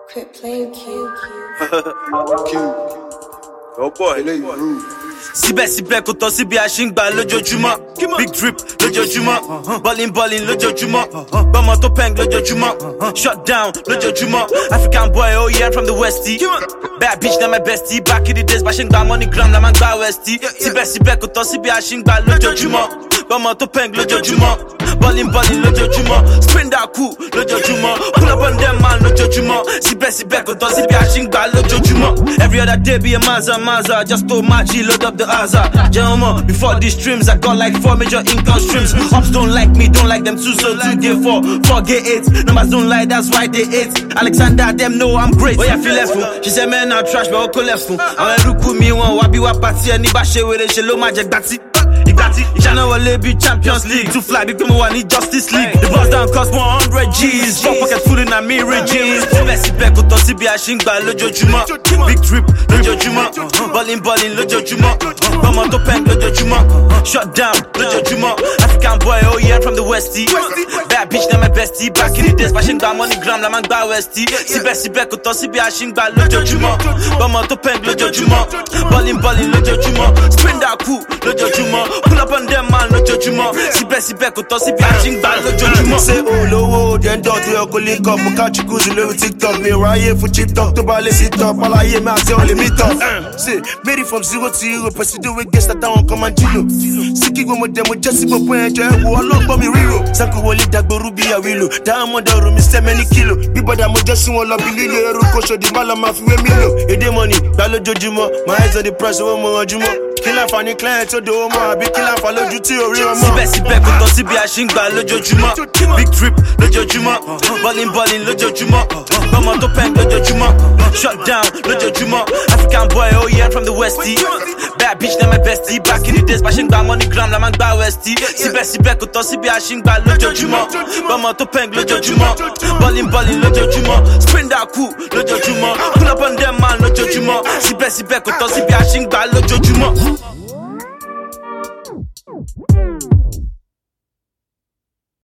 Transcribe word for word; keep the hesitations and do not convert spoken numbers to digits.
Quit playing cute. Cute. Oh boy, they rude. Síbẹ̀síbẹ̀ kò tọ́ síbi àṣìǹgbà lójoojúmọ́. Big drip lójoojúmọ́. Ballin ballin lójoojúmọ́. Bọ́mọ tó peng lójoojúmọ́. Shut down lójoojúmọ́. African boy, oh yeah, from the westie. Bad bitch, na my bestie. Back in the days, bàṣìǹgbà MoneyGram, la máa ń gbà westie. Síbẹ̀síbẹ̀ kò tọ́ síbi àṣìǹgbà lójoojúmọ́. Bọ́mọ tó peng lójoojúmọ́. Ballin ballin lójoojúmọ́. Spin that cool lójoojúmọ́. Pull up on them man lójoojúmọ́. Síbẹ̀síbẹ̀ kò tọ́ síbi àṣìǹgbà lójoojúmọ́. Every other day be a Mazda Mazda. Just told my G, load up the Aza. Gentlemen, before these streams, I got like four major income streams. Ups don't like me, don't like them too, so two get four, four get eight. Numbers don't lie, that's why they eight. Alexander, them know I'm great. Oh yeah, feel left fool. She said, man, I'm trash, but I'll left fool. I'm a ruku me one, wabi wapati, and Nibashe with a shelo magic batty. Channel will be Champions League. To fly, become one need Justice League. The boss down cost one hundred G's. Four pocket full in a mirror jeans. Messi Beck, Otosibi, Ashingba, Lojojuma. Big trip, Lojojuma. Ballin, ballin, Lojojuma. Bama to pen, Lojojuma. Shut down, Lojojuma. African boy, oh yeah, from the westie. Bad bitch, na my bestie. Back in the days, Bashingba, MoneyGram, la man gba westie. Messi Beck, Otosibi, Ashingba, Lojojuma. Bama to pen, Lojojuma. Ballin, ballin, Lojojuma. Spin that cool, Lojojuma. Pull up on them man lójoojúmọ́. Síbẹ̀síbẹ̀ kò tọ́ síbi àṣìǹgbà lójoojúmọ́. Ṣé olówó then dot tó yẹ kó lè kọ́ mo ká chikuzi lórí TikTok mi ráyè fún chip talk tó bá lè sí top aláyé mi àti ọ̀lẹ́ mi top. Ṣé made it from zero to hero pẹ̀sìdó wey gẹ́sì àtàwọn kan máa ń jìlò. Síkì gbọmọ dẹ̀ mo jẹ́ sí gbogbo ẹ̀jọ̀ ẹ̀wò ọlọ́gbọ́n mi ríro. Sanko wọlé dàgbòrú bí àwìlò diamond ọ̀rọ̀ mi sẹ́mẹ́ ní kìlò. Bíbọ̀dà mo jẹ́ sí wọn lọ bí lílo ẹrú kò ṣòdì má lọ máa fi wé mi lò. Èdè money gbà lójoojúmọ́ my eyes on the price owó mo rànjúmọ́. Kí láǹfààní client tó dòwó mọ́ àbí kí láǹfààní lójú tí orí ọmọ. Síbẹ̀síbẹ̀ kò tọ́ síbi àṣìǹgbà lójoojúmọ́. Big trip lójoojúmọ́. Ballin ballin lójoojúmọ́. Bọ́mọ tó peng lójoojúmọ́. Shut down lójoojúmọ́. African boy, oh yeah, from the westie. Bad bitch, na my bestie. Back in the days, bàṣìǹgbà MoneyGram, la máa ń gbà westie. Síbẹ̀síbẹ̀ kò tọ́ síbi àṣìǹgbà lójoojúmọ́. Bọ́mọ tó peng lójoojúmọ́. Ballin ballin lójoojúmọ́. Spin that cool lójoojúmọ́. Pull up on them man lójoojúmọ́. Síbẹ̀síbẹ̀ kò tọ́ síbi àṣìǹgbà lójoojúmọ́.